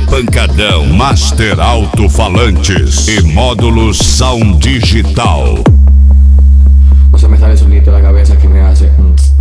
Pancadão, Master Alto-Falantes e módulos Sound Digital. No se me sale solito la cabeza que me hace.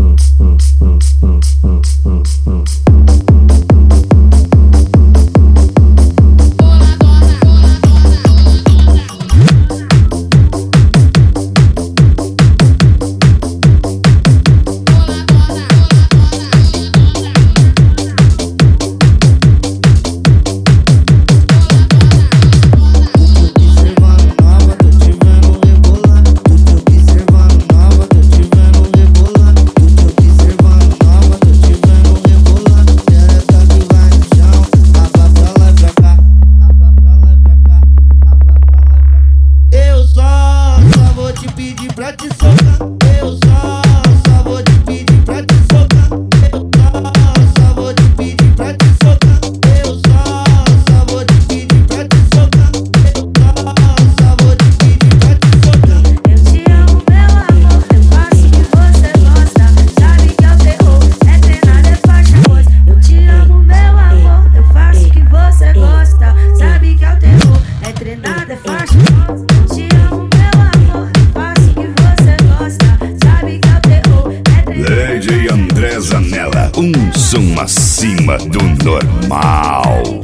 Pra te socar, eu só vou te pedir pra te socar. Eu só vou te pedir pra te socar. Eu só vou te pedir pra te socar. Eu só vou te pedir pra te socar. Eu te amo, meu amor, eu faço o que você gosta. Sabe que é o terror, é treinado, é faixa roxa. Eu te amo, meu amor, eu faço o que você gosta. Sabe que é o terror, é treinado, é faixa roxa. Eu te amo, meu amor, eu faço o que você gosta. Sabe que é o terror, é treinado. DJ André Zanella, um som acima do normal.